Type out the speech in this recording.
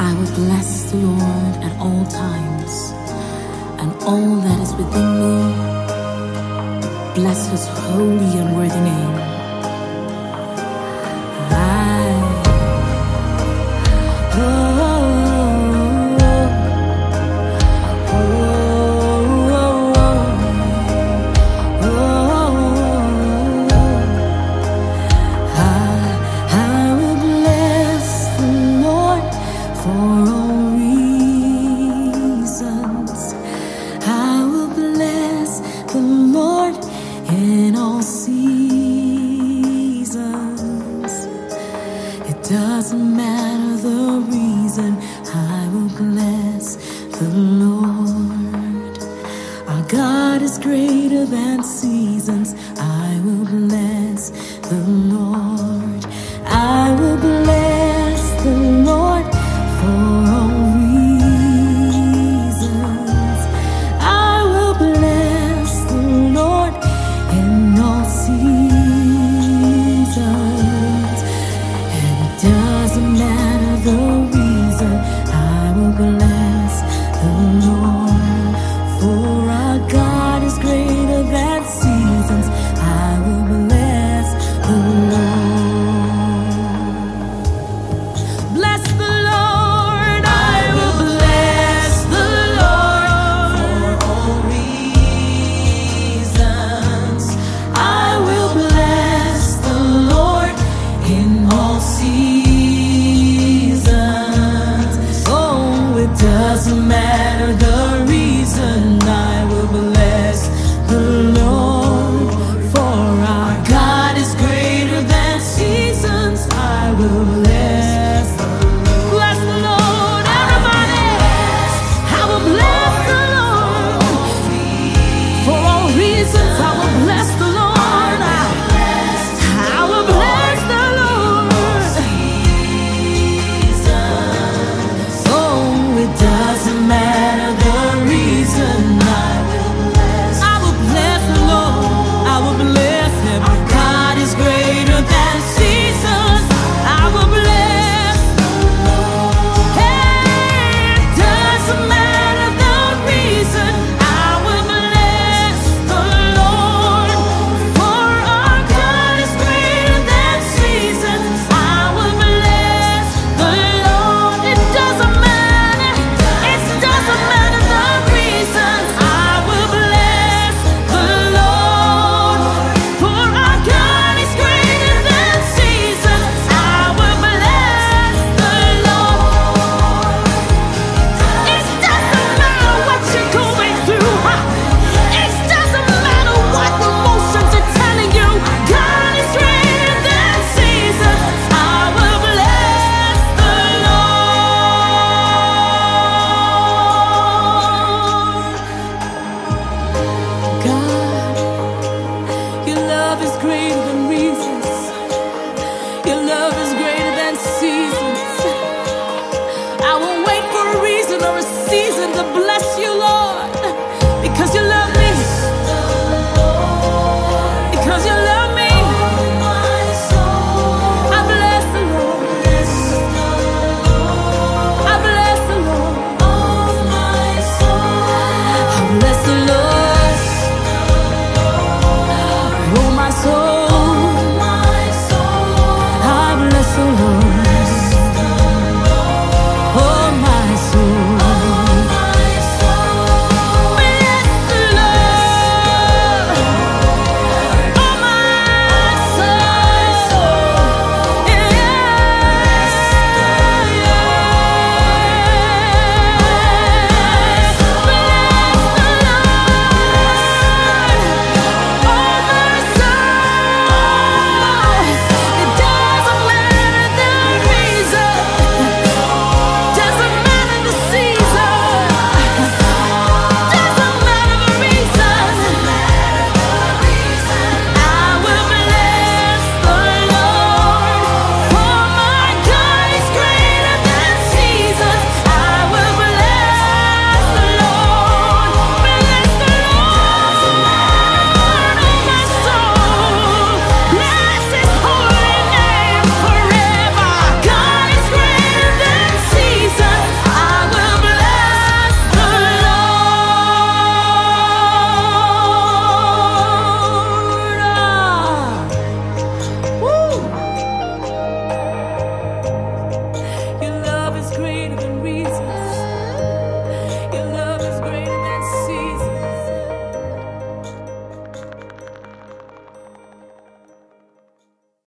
I will bless the Lord at all times, and all that is within me, bless his holy and worthy name. In all seasons, it doesn't matter the reason, I will bless the Lord. Our God is greater than seasons, I will bless the Lord. I will bless the Lord for all reasons. I will bless the Lord in all seasons, and it doesn't matter the reason, I will bless the Lord. For our God is greater than seasons, I will bless the Lord. Bless the Lord, I will bless the Lord for all reasons. I will bless the Lord in all seasons. Oh, it doesn't matter the reason, I will bless the Lord. For our God is greater than seasons, I will bless the Lord. Bless the Lord, everybody. I will bless the Lord. For all reasons, I will bless the Lord. I will bless the Lord. Oh, it doesn't matter the reason, I will bless the Lord. I will bless him. God is greater than seasons, I will bless the Lord. Hey, it doesn't matter the reason, I will bless the Lord. For our God is greater than seasons, I will bless the Lord. It doesn't matter the reason, I will bless the Lord. For our God is greater than seasons, I will bless the Lord. It doesn't matter what you're going through. It doesn't matter what emotions are telling you. God is greater than seasons, I will bless the Lord. God, your love is greater than